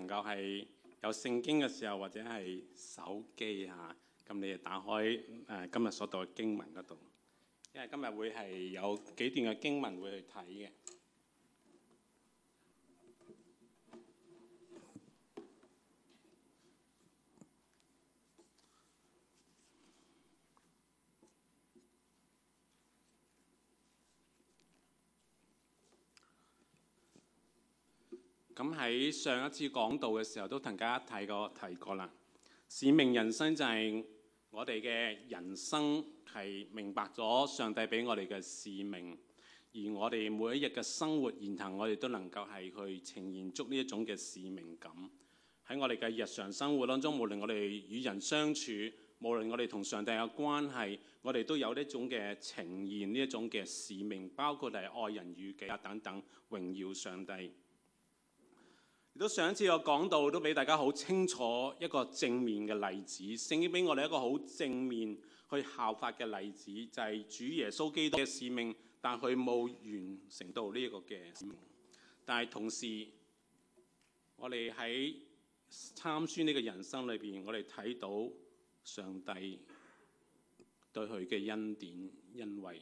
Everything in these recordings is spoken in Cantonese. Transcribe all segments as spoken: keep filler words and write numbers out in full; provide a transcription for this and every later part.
能夠係有聖經嘅時候，或者係手機嚇，咁你就打開誒今日所讀嘅經文嗰度，因為今日會係有幾段嘅經文會去睇嘅。咁喺上一次講道嘅時候，都同大家提過提過啦。使命人生就係我哋嘅人生係明白咗上帝俾我哋嘅使命，而我哋每一日嘅生活言行，我哋都能夠係去呈現出呢一種嘅使命感。喺我哋嘅日常生活當中，無論我哋與人相處，無論我哋同上帝嘅關係，我哋都有呢一種嘅呈現，呢一種嘅使命，包括係愛人如己啊等等，榮耀上帝。亦都上一次我講到，都俾大家好清楚一個正面嘅例子，聖經俾我哋一個好正面去效法嘅例子，就係主耶穌基督嘅使命，但佢冇完成到呢一個嘅使命。但係同時，我哋喺參孫呢個人生裏邊，我哋睇到上帝對佢嘅恩典恩惠，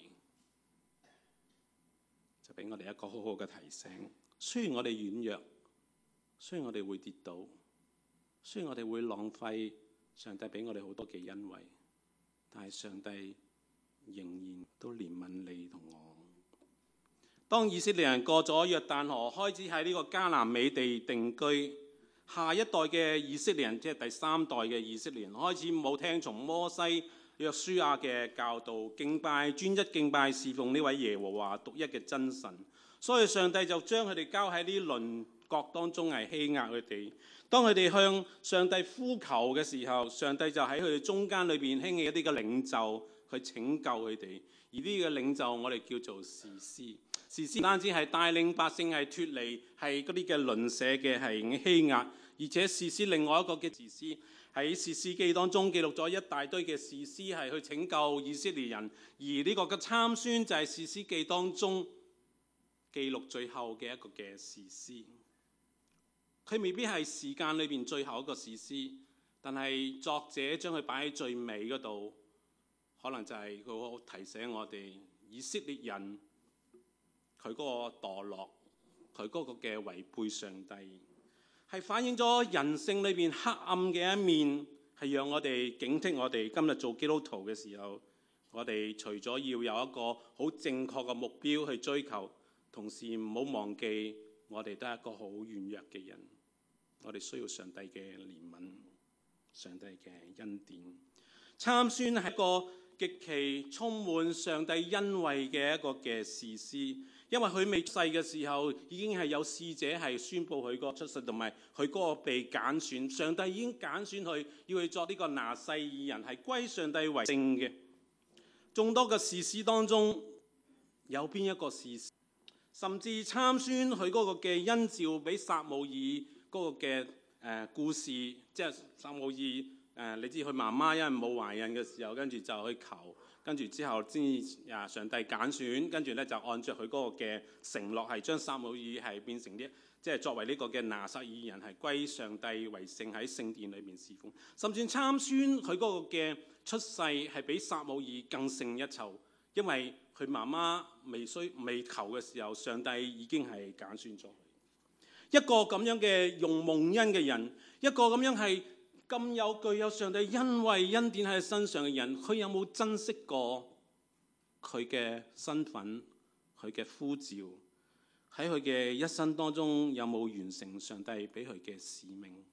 就俾我哋一個好好嘅提醒。雖然我哋軟弱，雖然我哋會跌倒，雖然我哋會浪費上帝俾我哋好多嘅恩惠，但係上帝仍然都憐憫你同我。當以色列人過咗約旦河，開始喺呢個迦南美地定居，下一代嘅以色列人，即係第三代嘅以色列人，開始冇聽從摩西、約書亞嘅教導，敬拜專一敬拜侍奉呢位耶和華獨一嘅真神。所以上帝就將佢哋交喺呢鄰國當中係欺壓佢哋。當佢哋向上帝呼求嘅時候，上帝就喺佢哋中間裏邊興起一啲嘅領袖去拯救佢哋。而呢個領袖我哋叫做士師。士師唔單止係帶領百姓係脫離係嗰啲嘅鄰舍嘅係欺壓，而且士師另外一個嘅士師喺士師記當中記錄咗一大堆嘅士師係去拯救以色列人。而呢個嘅參孫就係士師記當中記錄最後嘅一個嘅士師。佢未必係時間裏邊最後一個士師，但係作者將佢擺喺最尾嗰度，可能就係佢提醒我哋以色列人佢嗰個墮落，佢嗰個嘅違背上帝，係反映咗人性裏邊黑暗嘅一面，係讓我哋警惕我哋今日做基督徒嘅時候，我哋除咗要有一個好正確嘅目標去追求，同時唔好忘記我哋都係一個好軟弱嘅人。我哋需要上帝嘅憐憫，上帝嘅恩典。參孫係一個極其充滿上帝恩惠嘅一個嘅士師，因為佢未世嘅時候已經係有使者係宣佈佢個出世，同埋佢嗰個被揀選。上帝已經揀選佢，要去作呢個拿細耳人，係歸上帝為聖嘅。眾多嘅士師當中，有邊一個士師？甚至參孫佢嗰個嘅恩召比撒母耳嗰個嘅誒故事，即係撒母耳誒，你知佢媽媽因為冇懷孕嘅時候，跟住就去求，跟住之後先啊上帝揀選，跟住咧就按照佢嗰個嘅承諾，係將撒母耳係變成啲即係作為呢個嘅拿撒耳人，係歸上帝為聖，喺聖殿裏面侍奉。甚至參孫佢嗰個嘅出世係比撒母耳更勝一籌，因為佢媽媽未需未求嘅時候，上帝已經係揀選咗佢。一個咁樣嘅用蒙恩嘅人，一個咁樣係咁有具有上帝恩惠恩典喺身上嘅人，佢有冇珍惜過佢嘅身份，佢嘅呼召，喺佢嘅一生當中有冇完成上帝俾佢嘅使命？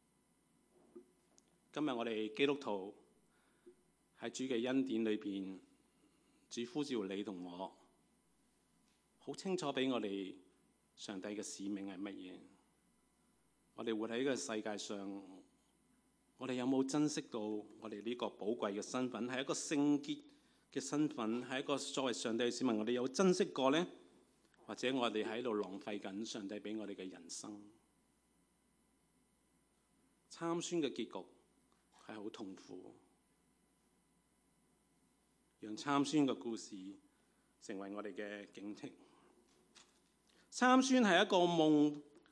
今日我哋基督徒喺主嘅恩典裏邊，主呼召你同我，好清楚俾我哋上帝嘅使命係乜嘢？我哋活喺呢個世界上，我哋有冇珍惜到我哋呢個寶貴嘅身份？係一個聖潔嘅身份，係一個作為上帝嘅市民，我哋有珍惜過呢？或者我哋喺度浪費緊上帝俾我哋嘅人生？參孫嘅結局係好痛苦，讓參孫嘅故事成為我哋嘅警惕。參孫係一個蒙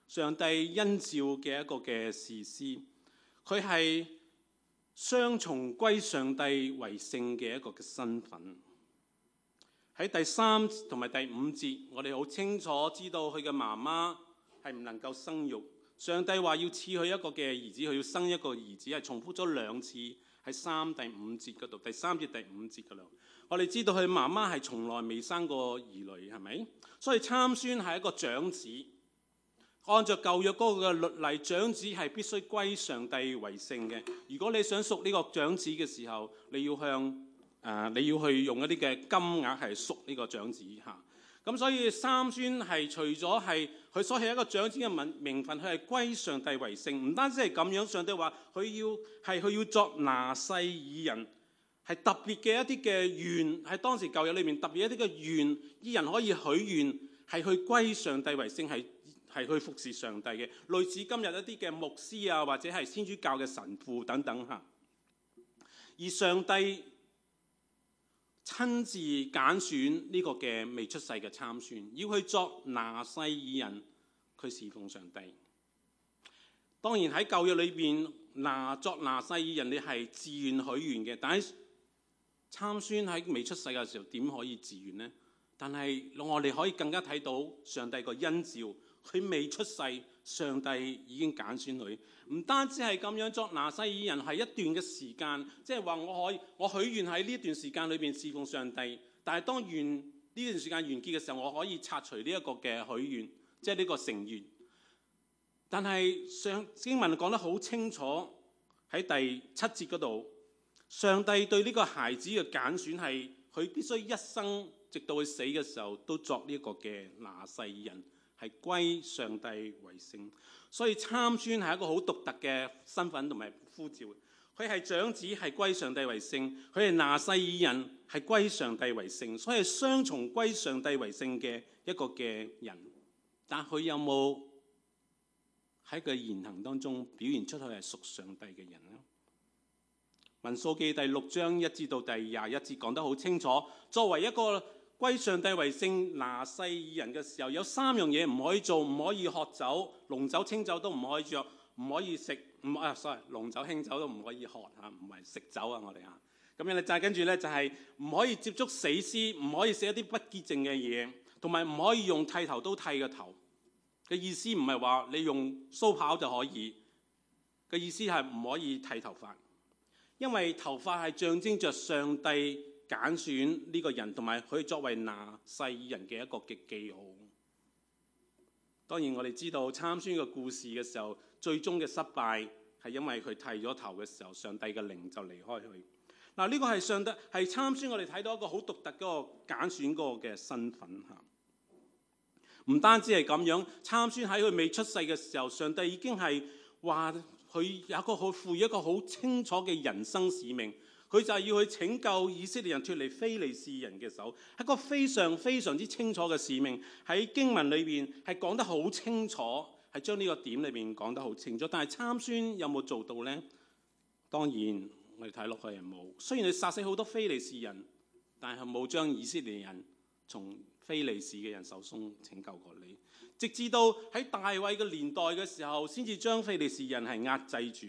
上帝恩召嘅一個嘅士師，佢係雙重歸上帝為聖嘅一個嘅身份。喺第三同埋第五節，我哋好清楚知道佢嘅媽媽係唔能夠生育，上帝話要賜佢一個嘅兒子，佢要生一個兒子，係重複咗兩次喺三第五節嗰度，第三節第五節嗰度。我哋知道佢媽媽係從來未生過兒女，係咪？所以參孫係一個長子，按照舊約嗰個嘅律例，長子係必須歸上帝為聖嘅。如果你想贖呢個長子嘅時候，你要向誒、呃、你要去用一啲嘅金額係贖呢個長子嚇。咁所以參孫係除咗係佢所係一個長子嘅名名分，佢係歸上帝為聖。唔單止係咁樣，上帝話佢要係佢要作拿細耳人，係特別嘅一啲嘅願，喺當時舊約裏面特別一啲嘅願，啲人可以許願係去歸上帝為聖，係係去服侍上帝嘅，類似今日一啲嘅牧師啊，或者係天主教嘅神父等等嚇。而上帝親自揀選呢個嘅未出世嘅參孫，要去作拿細耳人，佢侍奉上帝。當然喺舊約裏邊，拿作拿細耳人你係自願許願嘅，但係參孫喺未出世嘅時候點可以自願呢？但係我哋可以更加睇到上帝個恩召，佢未出世，上帝已經揀選佢。唔單止係咁樣，作拿細耳人係一段嘅時間，即係話我可以我許願喺呢段時間裏邊侍奉上帝。但係當完呢段時間完結嘅時候，我可以拆除呢一個嘅許願，即係呢個成願。但係上經文講得好清楚，喺第七節嗰度，上帝對呢個孩子嘅揀選係佢必須一生直到佢死嘅時候都作呢一個嘅拿細耳人，係歸上帝為聖。所以參孫係一個好獨特嘅身份同埋呼召。佢係長子，係歸上帝為聖；佢係拿細耳人，係歸上帝為聖。所以係雙重歸上帝為聖嘅一個嘅人。但佢有冇喺佢言行當中表現出佢係屬上帝嘅人呢？民數記第六章一至到第廿一節講得好清楚。作為一個歸上帝為聖拿細耳人嘅時候，有三樣嘢唔可以做，唔可以喝酒，濃酒清酒都唔可以着，唔可以食，唔啊 sorry， 濃酒輕酒都唔可以喝嚇，唔係食酒啊，我哋啊。咁樣咧就係跟住咧就係唔可以接觸死屍，唔可以食一啲不潔淨嘅嘢，同埋唔可以用剃頭刀剃個頭。嘅意思唔係話你用鬚刨就可以，嘅意思係唔可以剃頭髮，因為頭髮係象徵着上帝揀選呢個人，同埋佢作為拿細耳人嘅一個嘅記號。當然我哋知道參孫嘅故事嘅時候，最終嘅失敗係因為佢剃咗頭嘅時候，上帝嘅靈就離開佢。嗱，呢個係上帝係參孫，我哋睇到一個好獨特嗰個揀選嗰個嘅身份嚇。唔單止係咁樣，參孫喺佢未出世嘅時候，上帝已經係話佢有一個好賦予一個好清楚嘅人生使命。佢就係要去拯救以色列人脫離非利士人嘅手，係一個非常非常之清楚嘅使命。喺經文裏邊係講得好清楚，係將呢個點裏邊講得好清楚。但係參孫有冇做到呢？當然我哋睇落去係冇。雖然佢殺死好多非利士人，但係冇將以色列人從非利士嘅人手中拯救過你。直至到喺大衛嘅年代嘅時候，先至將非利士人係壓制住。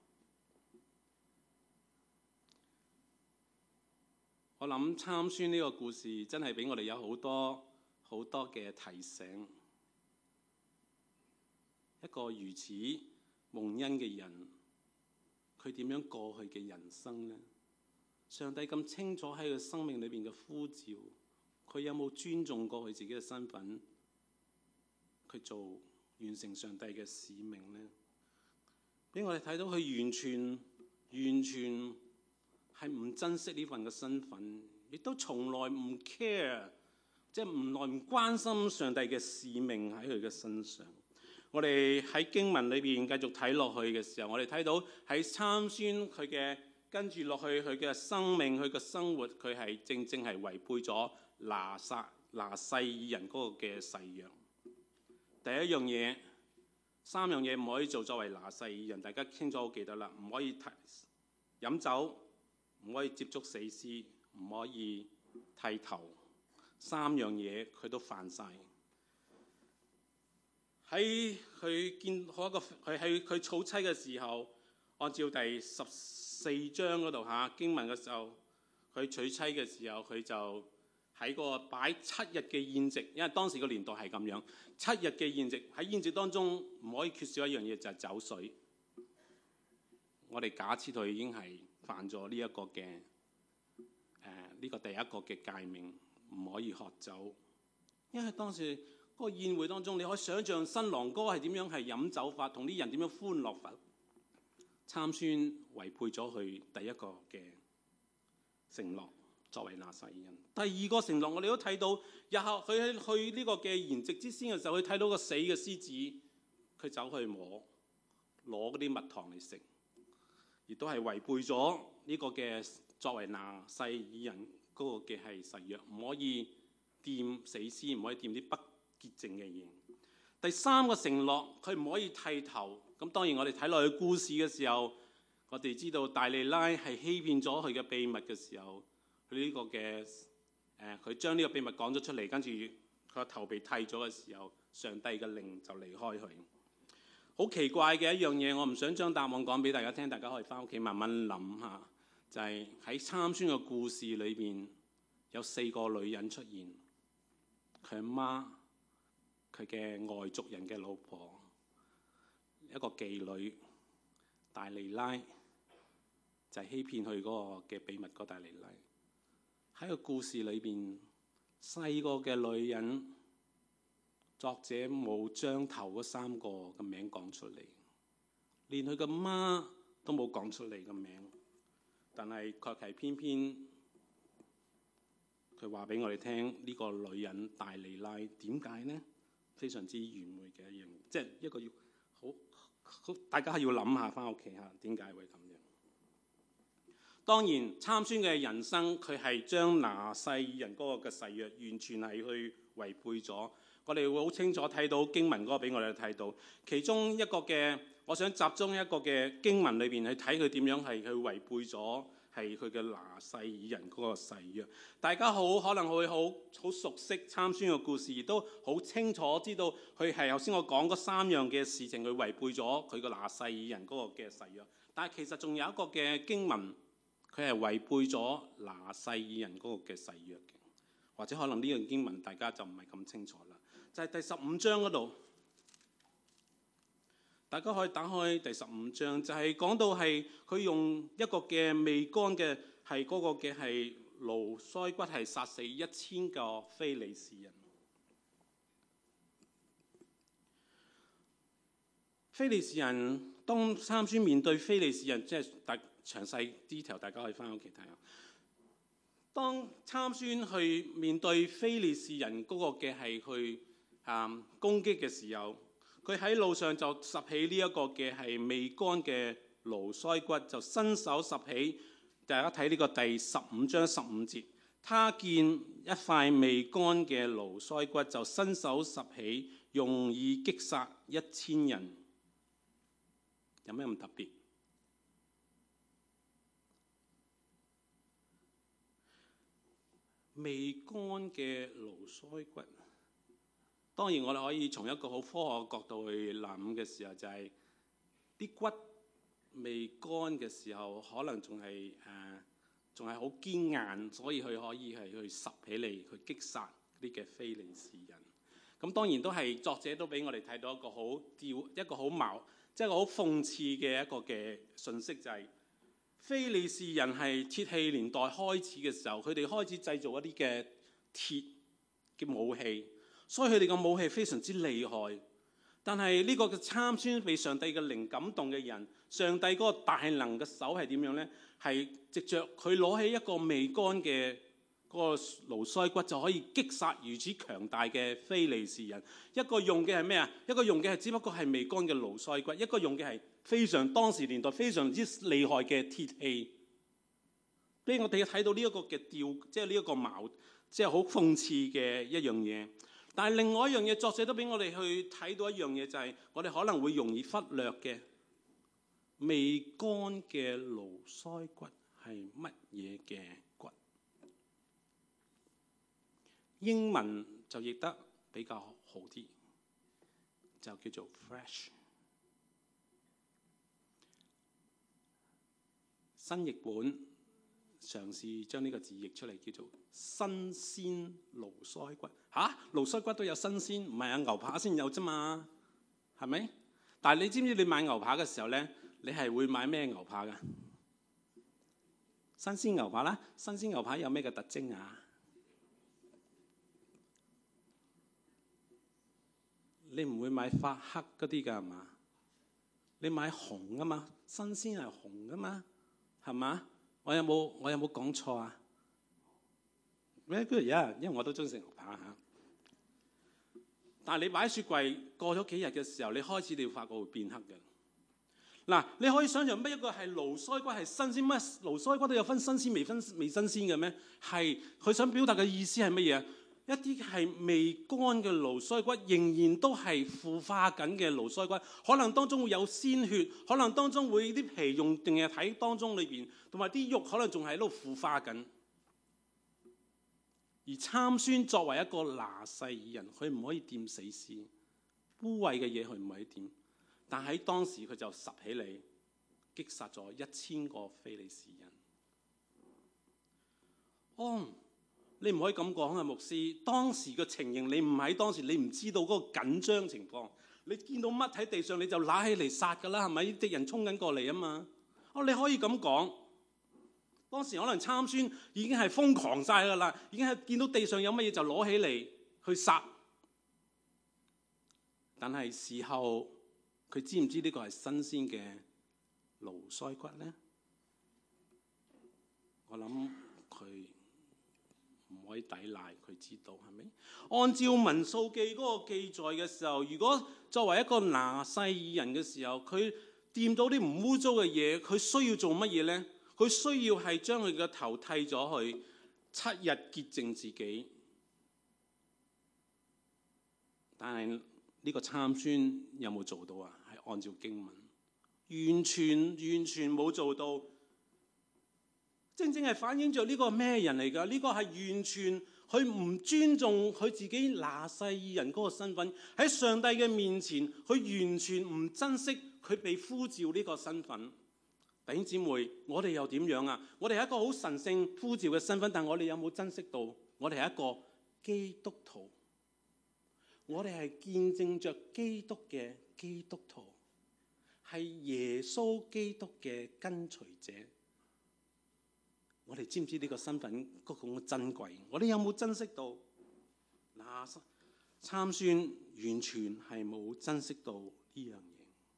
我諗參孫呢個故事真係俾我哋有好多好多嘅提醒。一個如此蒙恩嘅人，佢點樣過去嘅人生呢？上帝咁清楚喺佢生命裏邊嘅呼召，佢有冇尊重過佢自己嘅身份？佢做完成上帝嘅使命呢？俾我哋睇到佢完全完全係唔珍惜呢份嘅身份，亦都從來唔 care， 即係唔來唔關心上帝嘅使命喺佢嘅身上。我哋喺經文裏邊繼續睇落去嘅時候，我哋睇到喺參孫佢嘅跟住落去佢嘅生命，佢嘅生活，佢係正正係違背咗拿撒拿細耳人嗰個嘅誓約。第一樣嘢，三樣嘢唔可以做作為拿細耳人，大家清楚好記得啦，唔可以飲酒，唔可以接觸死屍，唔可以剃頭，三樣嘢佢都犯晒。 喺佢見好一個佢喺佢娶妻嘅時候，按照第十四章嗰度嚇經文嘅時候，佢娶妻嘅時候，佢就喺個擺七日嘅宴席，因為當時個年代係咁樣，七日嘅宴席，喺宴席當中唔可以缺少一樣嘢，就係酒水。我哋假設佢已經係犯咗呢一個嘅誒呢個第一個嘅誡命，唔可以喝酒，因為當時嗰個宴會當中，你可以想象新郎哥係點樣係飲酒法，同啲人點樣歡樂法。參孫違背咗佢第一個嘅承諾，作為拿細耳人。第二個承諾，我哋都睇到，日後佢喺去呢個嘅筵席之先嘅時候，佢睇到個死嘅獅子，佢走去摸，攞嗰啲蜜糖嚟食，亦都係違背咗呢個嘅作為拿細耳人嗰個嘅係誓約，唔可以掂死屍，唔可以掂啲不潔淨嘅嘢。第三個承諾，佢唔可以剃頭。咁當然我哋睇落去故事嘅時候，我哋知道大利拉係欺騙咗佢嘅秘密嘅時候，佢呢個嘅誒佢將呢個秘密講咗出嚟，跟住佢個頭被剃咗嘅時候，上帝嘅靈就離開佢。好奇怪嘅一樣嘢，我唔想將答案講俾大家聽，大家可以翻屋企慢慢諗下。就係喺參孫嘅故事裏邊，有四個女人出現，佢阿媽，佢嘅外族人嘅老婆，一個妓女大利拉，就係、是、欺騙佢嗰個嘅秘密嗰大利拉。喺個故事裏邊，細個嘅女人，作者冇將頭嗰三個嘅名講出嚟，連佢嘅媽都冇講出嚟嘅名，但係卻係偏偏佢話俾我哋聽呢、這個女人大利拉點解呢？非常之愚昧嘅一樣，即係一個要好好大家要諗下翻屋企嚇點解會咁樣。當然參孫嘅人生，佢係將拿細耳人嗰個嘅誓約完全係去違背咗。我哋會好清楚睇到經文嗰個俾我哋睇到，其中一個嘅我想集中一個嘅經文裏邊去睇佢點樣係去違背咗。係佢嘅拿細耳人嗰個誓約，大家好可能會好好熟悉參孫嘅故事，亦都好清楚知道佢係頭先我講嗰三樣嘅事情，佢違背咗佢個拿細耳人嗰個嘅誓約。但係其實仲有一個嘅經文，佢係違背咗拿細耳人嗰個嘅誓約嘅，或者可能呢樣經文大家就唔係咁清楚啦。就係、是、第十五章嗰度。大家可以打開第十五章，就係、是、講到係佢用一個嘅未乾嘅係嗰個嘅係驢腮骨係殺死一千個非利士人。非利士人當參孫面對非利士人，即係大詳細 detail，大家可以翻屋企睇下。當參孫去面對非利士人嗰個嘅係去啊、嗯、攻擊嘅時候，佢喺路上就拾起呢一個嘅係未乾嘅驢腮骨，就伸手拾起。大家睇呢個第十五章十五節，他見一塊未乾嘅驢腮骨，就伸手拾起，用以擊殺一千人。有咩咁特別？未乾嘅驢腮骨。當然我哋可以從一個好科學嘅角度去諗嘅時候，就係、是、啲骨未乾嘅時候，可能仲係誒仲係好堅硬，所以佢可以係去拾起嚟去擊殺啲嘅非利士人。咁當然都係作者都俾我哋睇到一個好吊一個好矛，即係一個好諷刺嘅一個嘅信息，就係、是、非利士人係鐵器年代開始嘅時候，佢哋開始製造一啲嘅鐵嘅武器。所以佢哋嘅武器非常之厲害，但係呢個嘅參孫被上帝嘅靈感動嘅人，上帝嗰個大能嘅手係點樣呢？係藉着佢攞起一個未乾嘅嗰個驢腮骨，就可以擊殺如此強大嘅非利士人。一個用嘅係咩啊？一個用嘅係只不過係未乾嘅驢腮骨，一個用嘅係非常當時年代非常之厲害嘅鐵器。俾我哋睇到呢一個嘅吊，即係呢一個矛，即係好諷刺嘅一樣嘢。但係另外一樣嘢，作者都俾我哋去睇到一樣嘢，就係、是、我哋可能會容易忽略嘅未乾嘅驢腮骨係乜嘢嘅骨？英文就譯得比較好啲， 就叫做 fresh。新譯本嘗試將呢個字譯出嚟，叫做新鮮驢腮骨。嚇，驢腮骨都有新鮮，唔係啊，牛扒先有啫嘛，係咪？但係你知唔知你買牛扒嘅時候咧，你係會買咩牛扒㗎？新鮮牛扒啦，新鮮牛扒有咩嘅特徵啊？你唔會買發黑嗰啲㗎係嘛？你買紅啊嘛，新鮮係紅㗎嘛，係嘛？我有冇我有冇講錯啊？Very good，yeah，因為我都中意食牛扒嚇。但係你擺喺雪櫃過咗幾日嘅時候，你開始你要發覺會變黑嘅。嗱，你可以想象乜一個係驢腮骨係新鮮咩？驢腮骨都有分新鮮未分未新鮮嘅咩？係佢想表達嘅意思係乜嘢？一啲係未乾嘅驢腮骨，仍然都係腐化緊嘅驢腮骨，可能當中會有鮮血，可能當中會啲皮用定係睇當中裏邊，同埋啲肉可能仲係喺度腐化緊。而參孫作為一個拿細耳人，佢唔可以掂死屍，污穢嘅嘢佢唔可以掂。但喺當時佢就拾起嚟，擊殺咗一千個非利士人。哦，你唔可以咁講啊，牧師。當時嘅情形，你唔喺當時，你唔知道嗰個緊張情況。你見到乜喺地上，你就揦起嚟殺㗎啦，係咪？敵人衝緊過嚟啊嘛。哦，你可以咁講。當時可能參孫已經係瘋狂晒㗎啦，已經係見到地上有乜嘢就攞起嚟去殺。但係事後佢知唔知呢個係新鮮嘅驢腮骨咧？我諗佢唔可以抵賴，佢知道係咪？按照民數記嗰個記載嘅時候，如果作為一個拿細耳人嘅時候，佢掂到啲唔污糟嘅嘢，佢需要做乜嘢咧？佢需要係將佢嘅頭剃咗去，七日潔淨自己。但係呢個參孫有冇做到啊？係按照經文，完全完全冇做到。正正係反映咗呢個係咩人嚟㗎？呢個係完全佢唔尊重佢自己拿細耳人嗰個身份，喺上帝嘅面前，佢完全唔珍惜佢被呼召呢個身份。弟兄姊妹，我哋又點樣啊？我哋係一個好神聖呼召嘅身份，但我哋有冇珍惜到？我哋係一個基督徒，我哋係見證着基督嘅基督徒，係耶穌基督嘅跟隨者。我哋知唔知呢個身份嗰種珍貴？我哋有冇珍惜到？嗱，參孫完全係冇珍惜到呢樣嘢。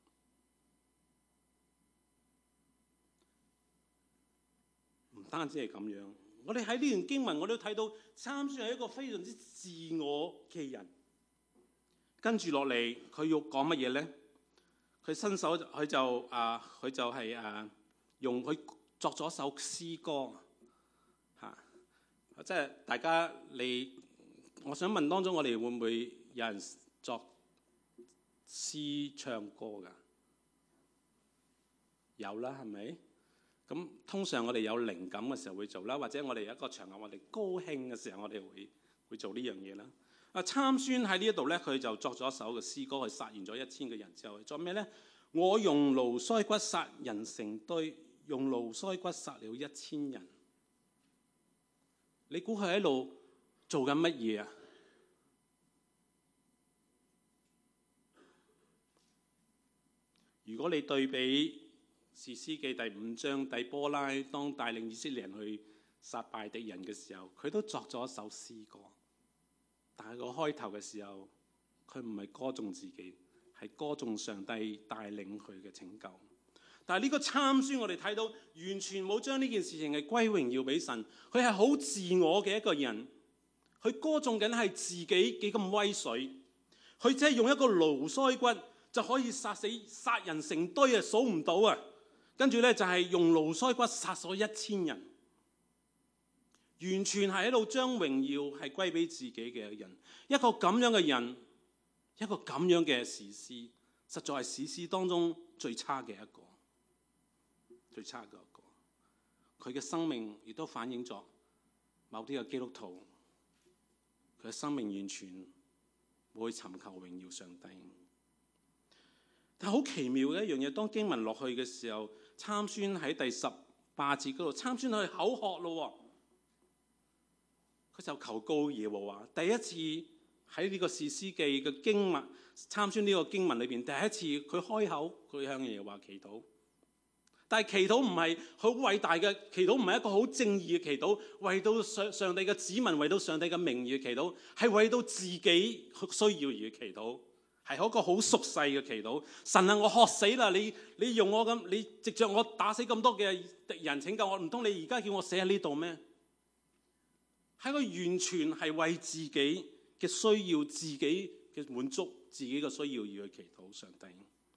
唔單止係咁樣，我哋喺呢段經文我都睇到參孫係一個非常之自我嘅人。跟住落嚟，佢要講乜嘢咧？佢伸手，佢就啊，佢就係啊，用佢作咗首詩歌嚇、啊，即係大家你，我想問當中，我哋會唔會有人作詩唱歌㗎？有啦，係咪？咁通常我哋有靈感嘅時候會做啦，或者我哋有一個場合，我哋高興嘅時候，我哋會會做呢樣嘢啦。啊，參孫喺呢一度咧，佢就作咗一首嘅詩歌，去殺完咗一千個人之後，作咩咧？我用驢腮骨殺人成堆，用驢腮骨殺了一千人。你估佢喺度做緊乜嘢啊？如果你對比士師記第五章，底波拉當帶領以色列人去殺敗敵人嘅時候，佢都作咗一首詩歌。但係個開頭嘅時候，佢唔係歌頌自己，係歌頌上帝帶領佢嘅拯救。但係呢個參孫，我哋睇到完全冇將呢件事情係歸榮耀俾神，佢係好自我嘅一個人，佢歌頌緊係自己幾咁威水，佢只係用一個驢腮骨就可以殺死殺人成堆啊，數唔到啊！跟住咧就係用驢腮骨殺咗一千人。完全係喺度將榮耀係歸俾自己嘅人，一個咁樣嘅人，一個咁樣嘅士師，實在係士師當中最差嘅一個，最差嘅一個。佢嘅生命亦都反映咗某啲嘅基督徒，佢嘅生命完全冇去尋求榮耀上帝。 但係好奇妙嘅一樣嘢，當經文落去嘅時候，參孫喺第十八節嗰度，參孫去口渴咯，佢就求告耶和華。第一次喺呢個士師記嘅經文，參孫呢個經文裏邊，第一次佢開口，佢向耶和華祈禱。但係祈禱唔係好偉大嘅祈禱，唔係一個好正義嘅祈禱，為到上上帝嘅子民，為到上帝嘅名義嘅祈禱，係為到自己需要而祈禱，係一個好俗世嘅祈禱。神啊，我渴死啦！你你用我咁，你藉着我打死咁多嘅敵人拯救我，唔通你而家叫我死喺呢度咩？係個完全係為自己嘅需要、自己嘅滿足、自己嘅需要而去祈禱上帝。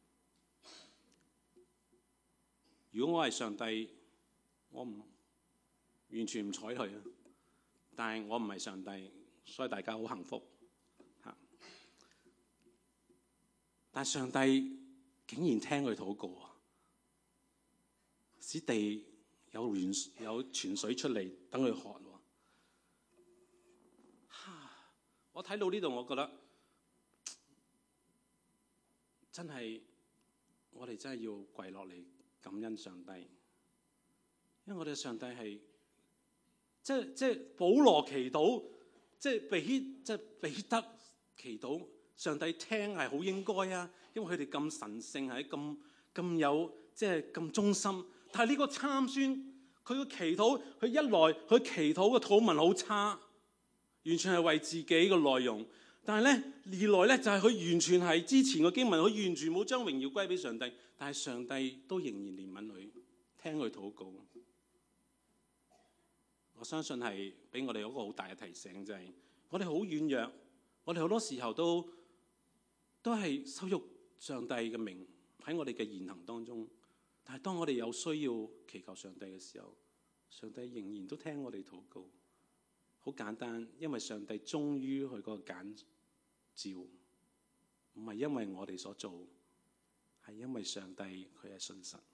如果我係上帝，我唔完全唔睬佢啊！但係我唔係上帝，所以大家好幸福嚇。但係上帝竟然聽佢禱告啊，使地有源有泉水出嚟等佢喝。我睇到呢度，我覺得真係我哋真係要跪落嚟感恩上帝，因為我哋嘅上帝係即係即係保羅祈禱，即係彼即係彼得祈禱，上帝聽係好應該啊，因為佢哋咁神聖，係咁咁有即係咁忠心。但係呢個參孫，佢嘅祈禱，佢一來佢祈禱嘅禱文好差。完全係為自己嘅內容，但係咧二來咧就係、是、佢完全係之前嘅經文，佢完全冇將榮耀歸俾上帝，但係上帝都仍然憐憫佢，聽佢禱告。我相信係俾我哋有一個好大嘅提醒，就係、是、我哋好軟弱，我哋好多時候都都係羞辱上帝嘅名喺我哋嘅言行當中，但係當我哋有需要祈求上帝嘅時候，上帝仍然都聽我哋禱告。好簡單，因為上帝忠於佢嗰個揀召，唔係因為我哋所做，係因為上帝佢係信實。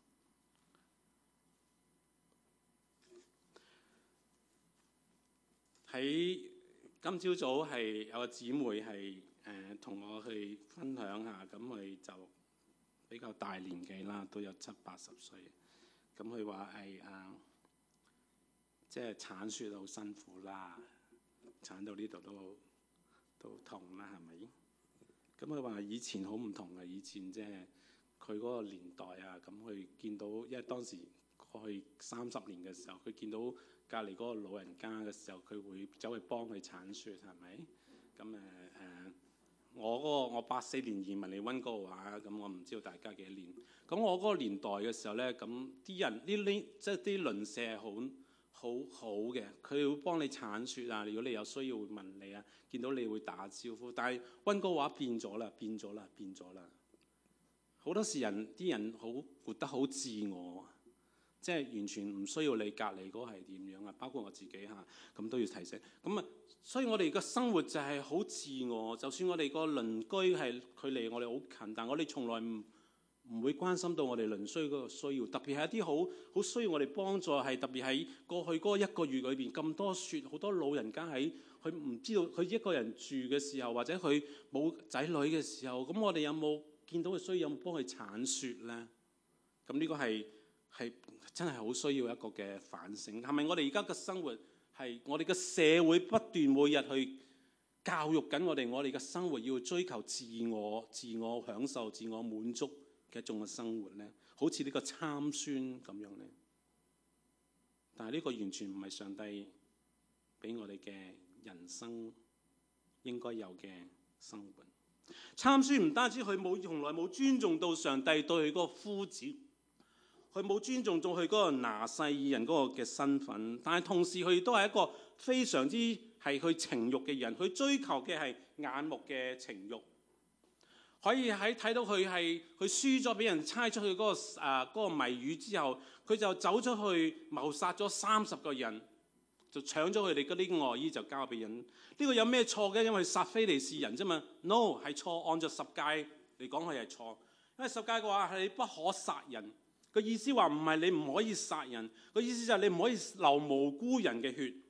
喺今朝早係有個姊妹係誒同我去分享下，咁佢就比較大年紀啦，都有七八十歲。咁佢話係啊。即係產雪好辛苦啦，產到呢度都都痛啦，係咪？咁佢話以前好唔同嘅，以前即係佢嗰個年代啊，咁佢見到，因為當時過去三十年嘅時候，佢見到隔離嗰個老人家嘅時候，佢會走去幫佢產雪，係咪？咁誒誒，我嗰個我八四年移民嚟溫哥華，咁我唔知道大家幾多年。咁我嗰個年代嘅時候咧，咁啲人呢呢即係啲鄰舍係好。好好嘅，佢會幫你鏟雪啊！如果你有需要會問你啊，見到你會打招呼。但係溫哥華變咗啦，變咗啦，變咗啦。好多時人啲人好活得好自我，即係完全唔需要你隔離嗰個係點樣啊。包括我自己嚇，咁都要提醒。咁啊，所以我哋嘅生活就係好自我。就算我哋個鄰居係距離我哋好近，但我哋從來唔唔會關心到我哋鄰居嗰個需要，特別係一啲好好需要我哋幫助，係特別喺過去嗰一個月裏邊咁多雪，好多老人家喺佢唔知道佢一個人住嘅時候，或者佢冇仔女嘅時候，咁我哋有冇見到佢需要，有冇幫佢鏟雪咧？咁呢個係係真係好需要一個嘅反省，係咪我哋而家嘅生活係我哋嘅社會不斷每日去教育緊我哋，我哋嘅生活要追求自我、自我享受、自我滿足嘅一種嘅生活咧，好似呢個參孫咁樣咧。但係呢個完全唔係上帝俾我哋嘅人生應該有嘅生活。參孫唔單止佢冇從來冇尊重到上帝對佢嗰個呼召，佢冇尊重到佢嗰個拿細耳人嗰個嘅身份，但係同時佢都係一個非常之係去情慾嘅人，佢追求嘅係眼目嘅情慾。可以喺睇到佢係佢輸咗俾人猜出去嗰、那個啊嗰、那個謎語之後，佢就走咗去謀殺咗三十個人，就搶咗佢哋嗰啲外衣就交俾人。呢、這個有咩錯嘅？因為殺非利士人啫嘛。No 係錯，按照十誡嚟講佢係錯。因為十誡嘅話係不可殺人，個意思話唔係你唔可以殺人，個意思就係你唔可以流無辜人嘅血。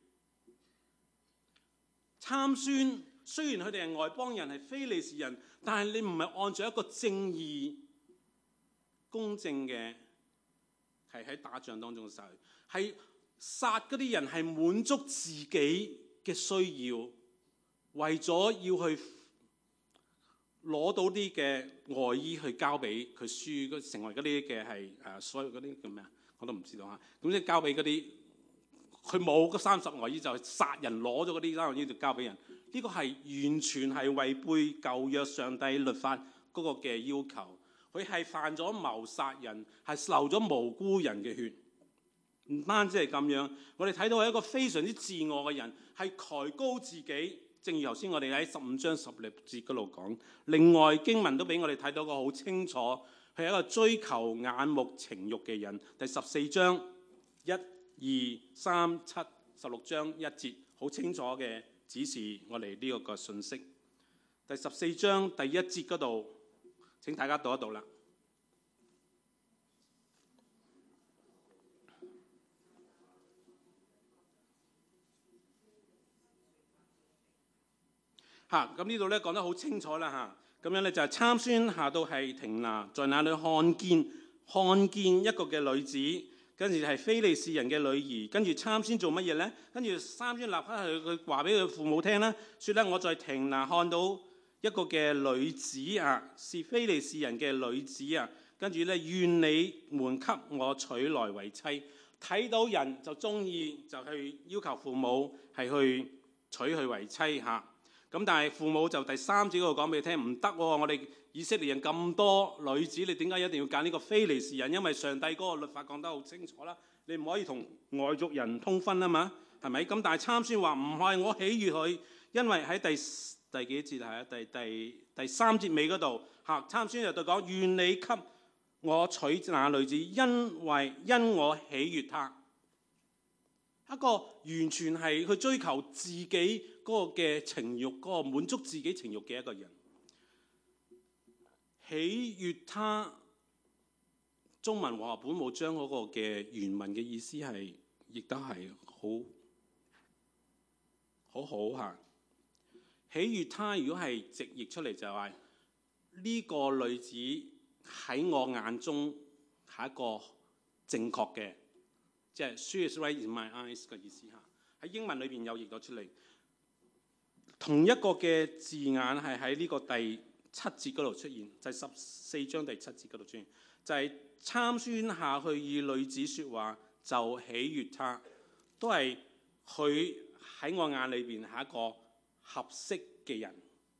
參孫雖然佢哋係外邦人係非利士人，但係你唔係按照一個正義公正嘅，係喺打仗當中嘅時候，係殺嗰啲人係滿足自己嘅需要，為咗要去攞到啲嘅外衣去交俾佢輸，成為嗰啲嘅係誒所有嗰啲叫咩啊？我都唔知道嚇。咁即係交俾嗰啲佢冇嗰三十外衣，就殺人攞咗嗰啲三十外衣就交俾人。呢、這個係完全係違背舊約上帝律法嗰個嘅要求。佢係犯咗謀殺人，係流咗無辜人嘅血。唔單止係咁樣，我哋睇到係一個非常之自我嘅人，係抬高自己。正如頭先我哋喺十五章十六節嗰度講，另外經文都俾我哋睇到個好清楚，佢係一個追求眼目情慾嘅人。第十四章一、二、三、七、十六章一節，好清楚嘅指示我哋呢個個信息。第十四章第一節嗰度，請大家讀一讀啦。嚇，咁呢度咧講得好清楚啦嚇，咁樣咧就係參孫下到係亭拿，在那裏看見看見一個嘅女子，跟住係非利士人嘅女兒，跟住參孫做乜嘢咧？跟住參孫立刻去佢話俾佢父母聽啦，説咧我在亭拿看到一個嘅女子啊，是非利士人嘅女子啊，跟住咧願你們給我娶來為妻。睇到人就中意，就去要求父母係去娶佢為妻嚇。咁但係父母就第三節嗰度講俾你聽，唔得喎！我哋以色列人咁多女子，你點解一定要揀呢個非利士人？因為上帝嗰個律法講得好清楚啦，你唔可以同外族人通婚啊嘛，係咪？咁但係參孫話唔係，我喜悅佢，因為喺第第幾節係第第第三節尾嗰度嚇，參孫就對講：願你給我娶那女子，因為因我喜悅她。一個完全係去追求自己嗰個嘅情慾，嗰個滿足自己情慾嘅一個人，喜悅他。中文和合本冇將嗰個嘅原文嘅意思係，亦都係好好好嚇。喜悅他，如果係直譯出嚟就係、是、呢、這個女子喺我眼中係一個正確嘅。即係 she is right in my eyes 嘅意思嚇，喺英文裏邊有譯咗出嚟。同一個嘅字眼係喺呢個第七節嗰度出現，就係十四章第七節嗰度出現，就係、是、參孫下去與女子説話，就喜悅他，都係佢喺我眼裏邊係一個合適嘅人。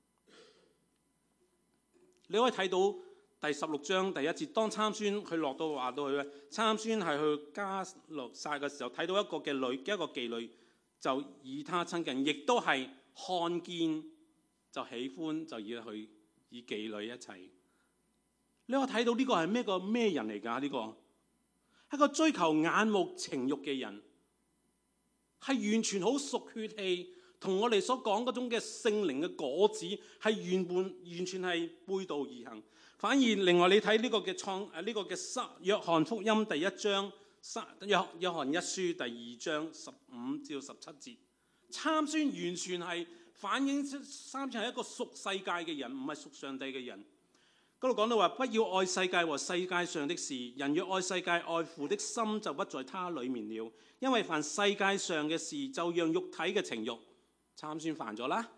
你可以睇到。第十六章第一節，當參孫佢落到話到佢咧，參孫係去加勒撒嘅時候，睇到一個嘅女，一個妓女，就以他親近，亦都係看見就喜歡，就以佢以妓女一齊。你可以睇到呢個係咩個咩人嚟㗎？呢、這個係一個追求眼目情慾嘅人，係完全好屬血氣，同我哋所講嗰種嘅聖靈嘅果子係原本完全係背道而行。反而另外你睇呢個嘅創誒呢個嘅約翰福音第一章，約約翰一書第二章十五至十七節，參孫完全係反映出參孫係一個屬世界嘅人，唔係屬上帝嘅人。嗰度講到話，不要愛世界和世界上的事，人若愛世界，愛父的心就不在他裡面了。因為凡世界上嘅事，就讓肉體嘅情慾，參孫犯咗啦，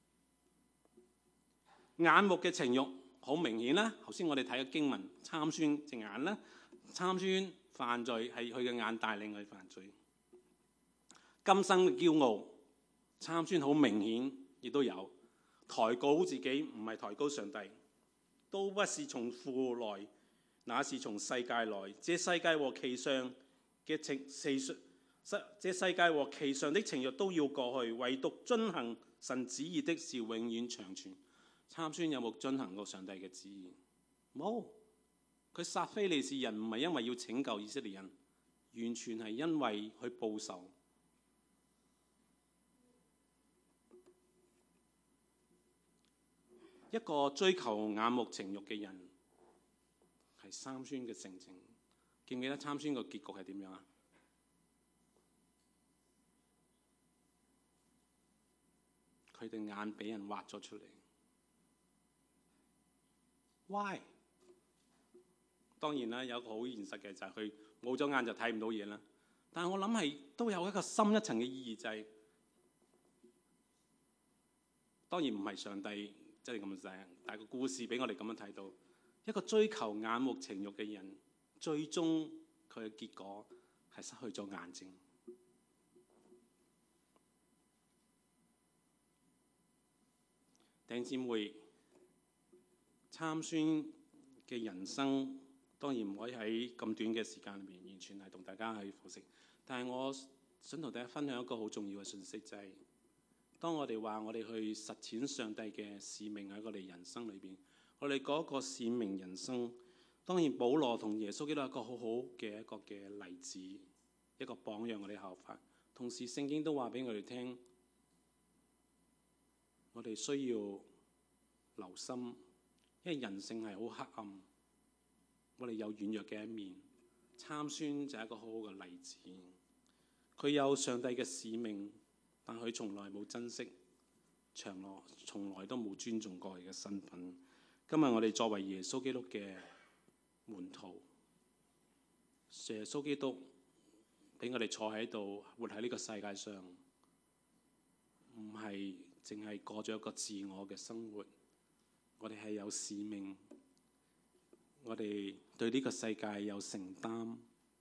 眼目嘅情慾。好明顯啦，頭先我哋睇嘅經文，參孫隻眼啦，參孫犯罪係佢嘅眼帶領佢犯罪。今生嘅驕傲，參孫好明顯亦都有抬高自己，唔係抬高上帝，都不是從父來，那是從世界來。這世界和其上嘅情世，這世界和其上的情慾都要過去，唯獨遵行神旨意的是永遠長存。參孫有冇遵行過上帝嘅旨意？冇，佢殺非利士人唔係因為要拯救以色列人，完全係因為去報仇。一個追求眼目情慾嘅人係參孫嘅性情。記唔記得參孫個結局係點樣啊？佢對眼俾人挖咗出嚟。Why？ 當然啦，有一個好現實嘅就係佢冇咗眼就睇唔到嘢啦。但係我諗係都有一個深一層嘅意義，就係、是、當然唔係上帝即係咁寫，但係個故事俾我哋咁樣睇到，一個追求眼目情慾嘅人，最終佢嘅結果係失去咗眼睛。弟兄姊妹，參孫嘅人生當然唔可以喺咁短嘅時間裏面完全係同大家去剖析，但係我想同大家分享一個好重要嘅信息，就係、是、當我哋話我哋去實踐上帝嘅使命喺我哋人生裏邊，我哋嗰個使命人生，當然保羅同耶穌基督係一個好好嘅一個嘅例子，一個榜樣我哋效法。同時聖經都話俾我哋聽，我哋需要留心，因為人性係好黑暗，我哋有軟弱嘅一面。參孫就係一個好好嘅例子，佢有上帝嘅使命，但佢從來冇珍惜，長來從來都冇尊重過佢嘅身份。今日我哋作為耶穌基督嘅門徒，耶穌基督俾我哋坐喺度，活喺呢個世界上，唔係淨係過咗一個自我嘅生活，我哋係有使命，我哋對呢個世界有承擔，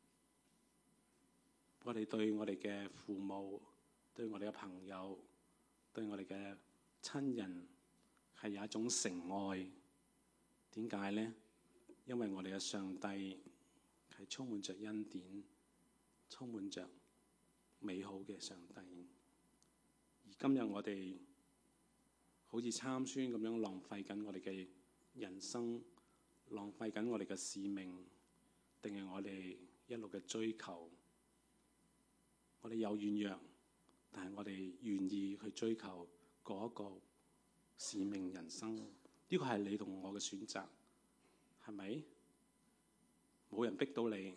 我哋對我哋嘅父母、對我哋嘅朋友、對我哋嘅親人係有一種誠愛。點解呢？因為我哋嘅上帝係充滿着恩典，充滿着美好嘅上帝。而今日我哋好似參孫咁樣浪費緊我哋嘅人生，浪費緊我哋嘅使命，定係我哋一路嘅追求？我哋有軟弱，但係我哋願意去追求嗰一個使命人生。呢個係你同我嘅選擇，係咪？冇人逼到你，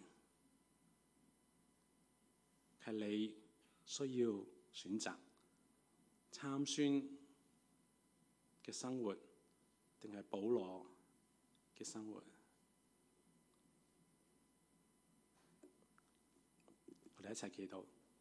係你需要選擇參孫嘅生活，定係保羅嘅生活？我哋一齊祈禱。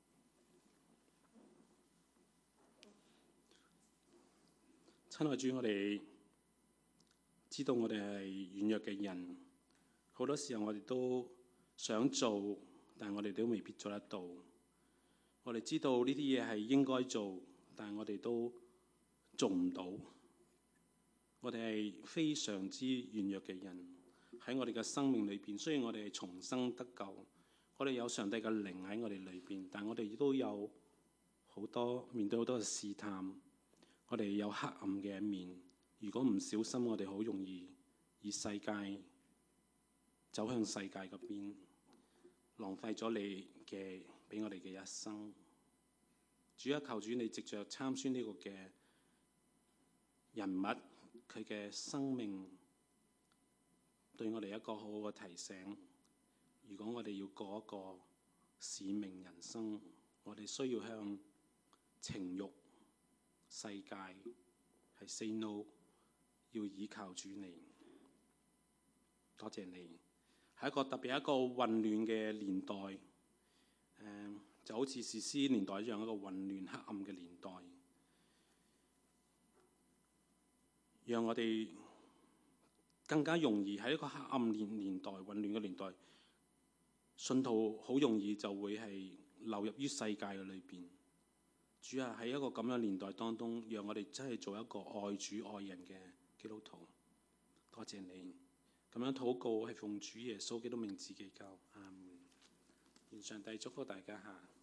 親愛主，我哋知道我哋係軟弱嘅人，好多時候我哋都想做，但係我哋都未必做得到。我哋知道呢啲嘢係應該做，但係我哋都做唔到。我哋係非常之軟弱嘅人，喺我哋嘅生命裏邊，雖然我哋係重生得救，我哋有上帝嘅靈喺我哋裏邊，但係我哋亦都有好多面對好多嘅試探。我哋有黑暗嘅一面，如果唔小心，我哋好容易以世界走向世界嗰邊，浪費咗你嘅俾我哋嘅一生。主啊，求主你藉着參孫呢個嘅人物，佢嘅生命對我哋一個好好嘅提醒。如果我哋要過一個使命人生，我哋需要向情慾世界係 say no， 要依靠主你。多謝你，係一個特別一個混亂嘅年代，誒、呃、就好似士師年代一樣，一個混亂黑暗嘅年代，讓我哋更加容易喺一個黑暗年年代、混亂嘅年代，信徒好容易就會係流入於世界嘅裏邊。主啊，喺一個咁樣年代當中，讓我哋真係做一個愛主愛人嘅基督徒。多謝你，咁樣禱告係奉主耶穌基督名字祈求，阿們。願上帝祝福大家嚇。